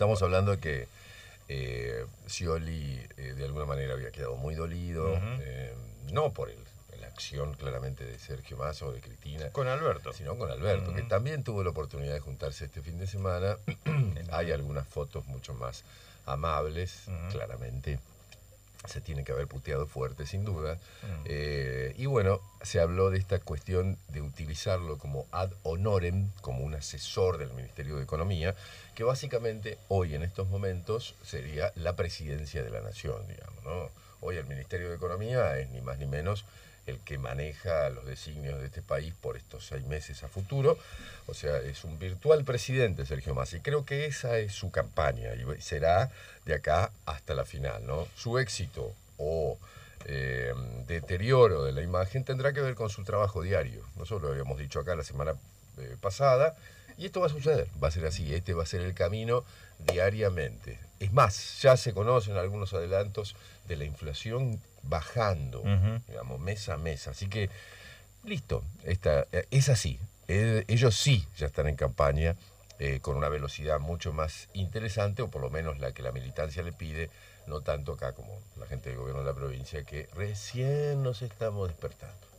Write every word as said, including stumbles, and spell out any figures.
estamos hablando de que eh, Scioli eh, de alguna manera había quedado muy dolido, uh-huh. eh, no por el, la acción claramente de Sergio Massa o de Cristina, con Alberto, sino con Alberto, uh-huh. que también tuvo la oportunidad de juntarse este fin de semana. Hay algunas fotos mucho más amables, uh-huh. claramente. Se tiene que haber puteado fuerte, sin duda. Uh-huh. Eh, y bueno, se habló de esta cuestión de utilizarlo como ad honorem, como un asesor del Ministerio de Economía, que básicamente hoy en estos momentos sería la presidencia de la Nación, digamos, ¿no? Hoy el Ministerio de Economía es ni más ni menos el que maneja los designios de este país por estos seis meses a futuro. O sea, es un virtual presidente Sergio Massa, y creo que esa es su campaña y será de acá hasta la final, ¿no? Su éxito o eh, deterioro de la imagen tendrá que ver con su trabajo diario. Nosotros lo habíamos dicho acá la semana eh, pasada, y esto va a suceder, va a ser así, este va a ser el camino diariamente. Es más, ya se conocen algunos adelantos de la inflación bajando, uh-huh. digamos, mes a mes. Así que, listo, esta, es así. Eh, ellos sí ya están en campaña eh, con una velocidad mucho más interesante, o por lo menos la que la militancia le pide, no tanto acá como la gente del gobierno de la provincia, que recién nos estamos despertando.